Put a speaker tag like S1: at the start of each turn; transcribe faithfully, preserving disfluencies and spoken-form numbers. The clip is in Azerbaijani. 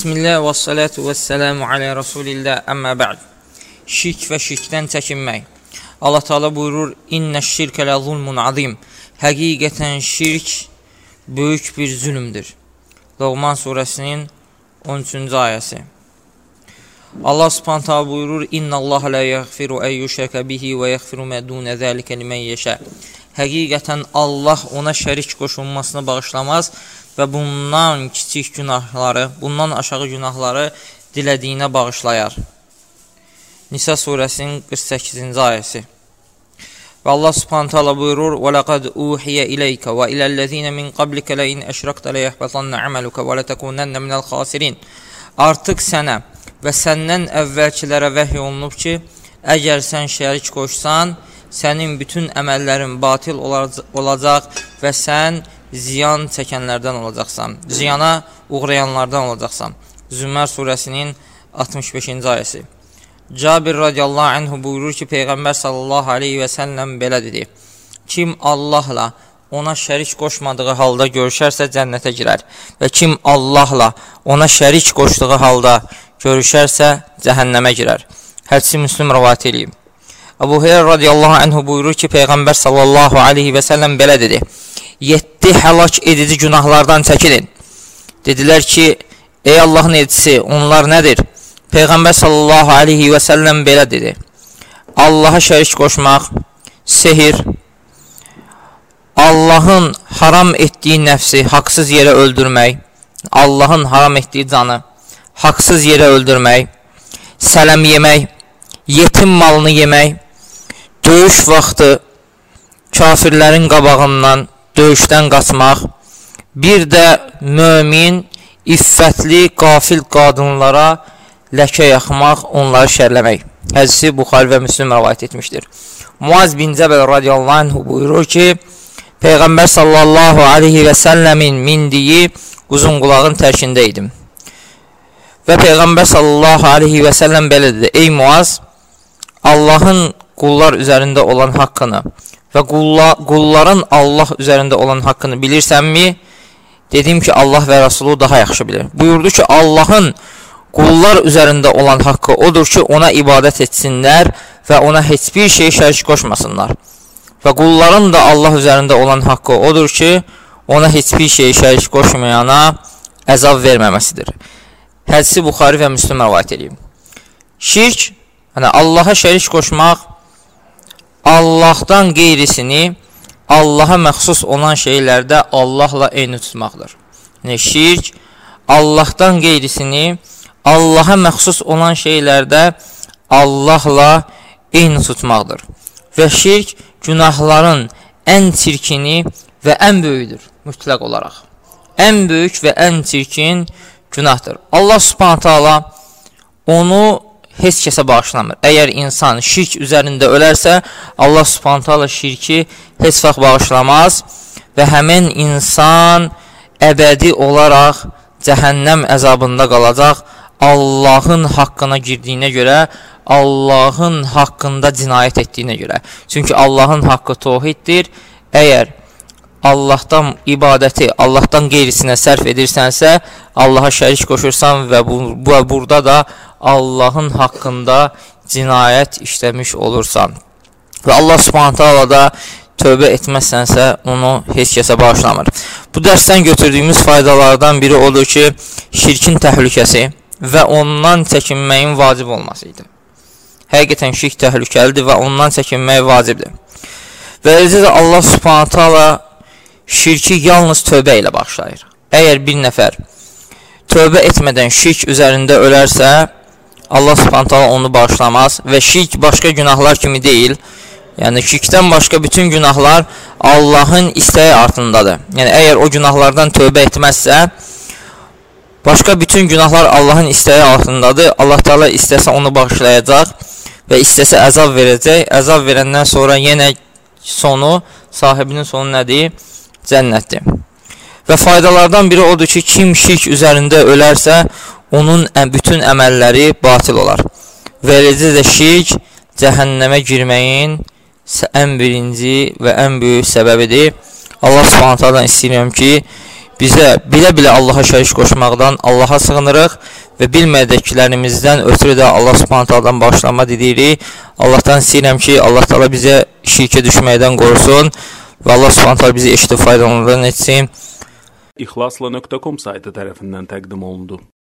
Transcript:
S1: Bismillah və salatu və selamu alə Rasulillah, əmmə bə'd. Şirk və şirkdən çəkinmək. Allah Teala buyurur, İnnə şirkə lə zulmun azim. Həqiqətən şirk böyük bir zülümdür. Loğman surəsinin on üçüncü ayəsi. Allah Subhanahu taala buyurur, İnna Allah la yaghfiru an yushraka bihi və yaghfiru ma dun zalika limen yasha. Həqiqətən Allah ona şərik qoşulmasını bağışlamaz və bundan kiçik günahları, bundan aşağı günahları dilədiyinə bağışlayar. Nisa surəsinin qırx səkkizinci ayəsi. Və Allah Subhanahu taala buyurur, "Və laqad uhiya ileyka və ilellezina min qablika la in əşrakta la yahbatanna amaluka və la takunanna minel xasirin." Artıq sənə və səndən əvvəlkilərə vəhy olunub ki, əgər sən şərik qoşsan, sənin bütün əməllərin batil olacaq və sən ziyan çəkənlərdən olacaqsan, ziyana uğrayanlardan olacaqsan. Zümər surəsinin altmış beşinci ayəsi. Cabir radiyallahu anhu buyurur ki, Peyğəmbər sallallahu aleyhi və səlləm belə dedi: Kim Allahla ona şərik qoşmadığı halda görüşərsə cənnətə girər və kim Allahla ona şərik qoşduğu halda görüşərsə cəhənnəmə girər. Hədisi Müslim rivayət edib. Əbu Hüreyrə radiyallahu anhu buyurur ki, Peyğəmbər sallallahu aleyhi və səlləm belə dedi: Yeddi həlak edici günahlardan çəkilin. Dedilər ki, ey Allahın elçisi, onlar nədir? Peyğəmbər sallallahu aleyhi və səlləm belə dedi: Allaha şərik qoşmaq, sehir, Allahın haram etdiyi nəfsi haqsız yerə öldürmək, Allahın haram etdiyi canı haqsız yerə öldürmək, sələm yemək, yetim malını yemək, döyüş vaxtı kafirlərin qabağından döyüşdən qaçmaq, bir də mömin, iffətli, qafil qadınlara ləkə yaxmaq, onları şərləmək. Hədisi Buxari və Müslim rivayət etmişdir. Muaz bin Cəbəl radiyallahu anh buyurur ki, Peyğəmbər sallallahu aleyhi və səlləmin mindiyi uzun qulağın tərkində idim. Və Peyğəmbər sallallahu aleyhi və səlləm belə dedi: Ey Muaz, Allahın qullar üzərində olan haqqını və qulların Allah üzərində olan haqqını bilirsənmi? Dedim ki, Allah və Rasulü daha yaxşı bilir. Buyurdu ki, Allahın qullar üzərində olan haqqı odur ki, ona ibadət etsinlər və ona heç bir şey şərik qoşmasınlar. Və qulların da Allah üzərində olan haqqı odur ki, ona heç bir şey şərik qoşmayana əzab verməməsidir. Hədisi Buxari və Müslim rivayət edib. Şirk, yəni Allaha şərik qoşmaq, Allahdan qeyrisini Allaha məxsus olan şeylərdə Allahla eyni tutmaqdır. Yəni şirk, Allahdan qeyrisini Allaha məxsus olan şeylərdə Allahla eyni tutmaqdır. Və şirk günahların ən çirkini və ən böyüdür, mütləq olaraq. Ən böyük və ən çirkin günahdır. Allah Subhanahu taala onu heç kəsə bağışlamır. Əgər insan şirk üzərində ölərsə, Allah Subhanahu taala şirki heç vaxt bağışlamaz və həmin insan əbədi olaraq cəhənnəm əzabında qalacaq. Allahın haqqına girdiyinə görə, Allahın haqqında cinayət etdiyinə görə. Çünki Allahın haqqı təvhiddir. Əgər Allahdan ibadəti, Allahdan qeyrisinə sərf edirsənsə, Allaha şərik qoşursan və bu, bu, burada da Allahın haqqında cinayət işləmiş olursan. Və Allah Subhanahu taala da tövbə etməzsənsə, onu heç kəsə bağışlamır. Bu dərsdən götürdüyümüz faydalardan biri odur ki, şirkin təhlükəsi və ondan çəkinməyin vacib olması idi. Həqiqətən şirk təhlükəlidir və ondan çəkinmək vacibdir. Və eləcə də Allah Subhanahu taala şirki yalnız tövbə ilə bağışlayır. Əgər bir nəfər tövbə etmədən şirk üzərində ölərsə, Allah Subhanahu taala onu bağışlamaz və şirk başqa günahlar kimi deyil. Yəni şirkdən başqa bütün günahlar Allahın istəyi altındadır. Yəni əgər o günahlardan tövbə etməzsə, başqa bütün günahlar Allahın istəyi altındadır. Allah Teala istəsə onu bağışlayacaq və istəsə əzab verəcək. Əzab verəndən sonra yenə sonu, sahibinin sonu nədir? Cənnətdir. Və faydalardan biri odur ki, kim şirk üzərində ölərsə, onun bütün əməlləri batil olar. Və eləcə də şirk cəhənnəmə girməyin ən birinci və ən böyük səbəbidir. Allah Subhanahu taala istəyirəm ki, bizə bilə-bilə Allaha şərik qoşmaqdan Allaha sığınırıq və bilmədiklərimizdən ötürü də Allah Subhanahu taalandan bağışlanma diləyirik. Allahdan istəyirəm ki, Allah Taala bizə şirkə düşməkdən qorusun və Allah Subhanahu taala bizi eşidib faydalananlardan etsin.
S2: İxlasla nöqtə com saytı tərəfindən təqdim olundu.